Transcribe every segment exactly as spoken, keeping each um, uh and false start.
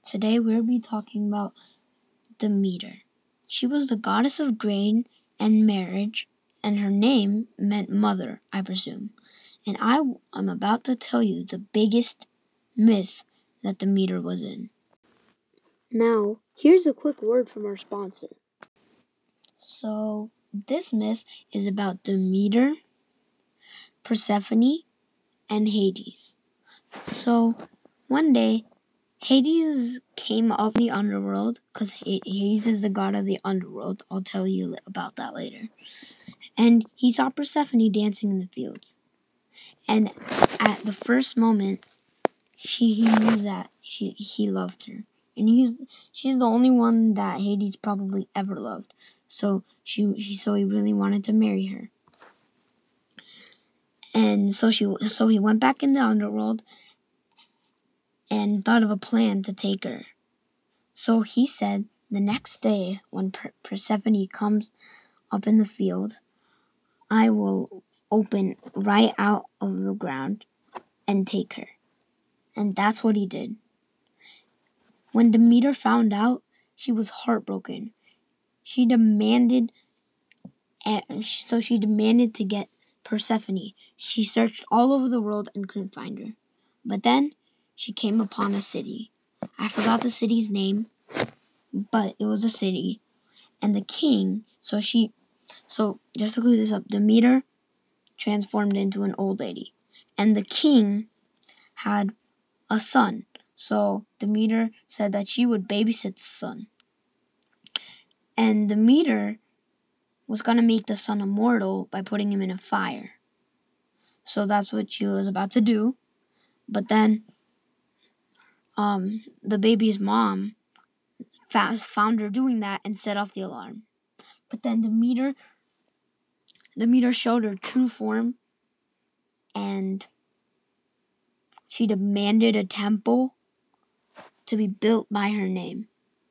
Today we'll be talking about Demeter. She was the goddess of grain and marriage, and her name meant mother, I presume. And I am about to tell you the biggest myth that Demeter was in. Now, here's a quick word from our sponsor. So, this myth is about Demeter, Persephone, and Hades. So, one day, Hades came up the underworld, because Hades is the god of the underworld. I'll tell you about that later. And he saw Persephone dancing in the fields. And at the first moment, she he knew that she he loved her. And he's she's the only one that Hades probably ever loved. So she, she so he really wanted to marry her. And so she so he went back in the underworld and thought of a plan to take her. So he said the next day when per- Persephone comes up in the field, I will open right out of the ground and take her. And that's what he did. When Demeter found out, she was heartbroken. She demanded, and so she demanded to get Persephone. She searched all over the world and couldn't find her. But then she came upon a city. I forgot the city's name, but it was a city. And the king, so she, so just to clear this up, Demeter transformed into an old lady. And the king had a son. So Demeter said that she would babysit the son. And Demeter was going to make the son immortal by putting him in a fire. So that's what she was about to do. But then um, the baby's mom found her doing that and set off the alarm. But then Demeter, Demeter showed her true form, and she demanded a temple to be built by her name.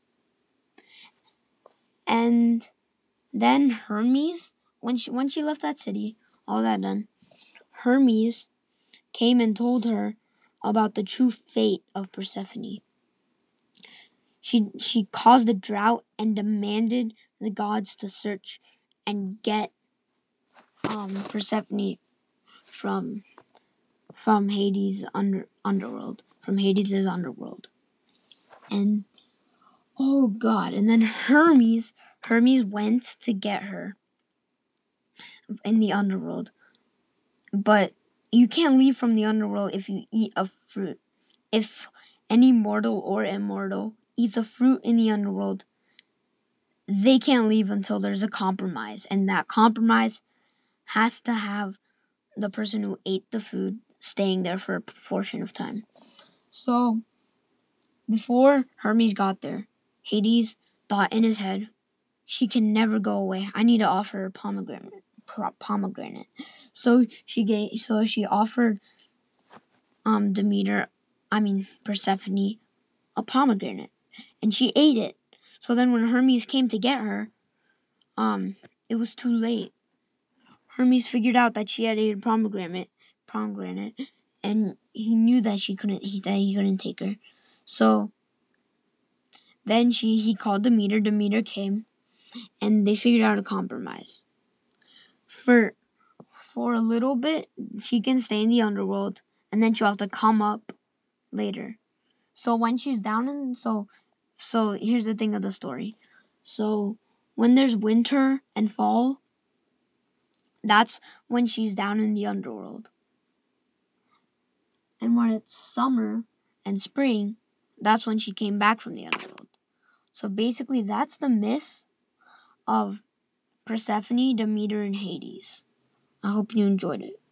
And then Hermes, when she when she left that city, all that done, Hermes came and told her about the true fate of Persephone. She she caused a drought and demanded the gods to search and get um, Persephone from from Hades' under underworld, from Hades' underworld. And oh God! And then Hermes Hermes went to get her in the underworld, but you can't leave from the underworld if you eat a fruit. If any mortal or immortal eats a fruit in the underworld, they can't leave until there's a compromise. And that compromise has to have the person who ate the food staying there for a portion of time. So, before Hermes got there, Hades thought in his head, she can never go away. I need to offer her pomegranate. pomegranate. So she gave. So she offered um Demeter, I mean Persephone, a pomegranate, and she ate it. So then, when Hermes came to get her, um, it was too late. Hermes figured out that she had ate a pomegranate, pomegranate, and he knew that she couldn't. He that he couldn't take her. So then she he called Demeter. Demeter came, and they figured out a compromise. For for a little bit, she can stay in the underworld, and then she'll have to come up later. So when she's down in so so here's the thing of the story. So when there's winter and fall, that's when she's down in the underworld. And when it's summer and spring, that's when she came back from the underworld. So basically that's the myth of Persephone, Demeter, and Hades. I hope you enjoyed it.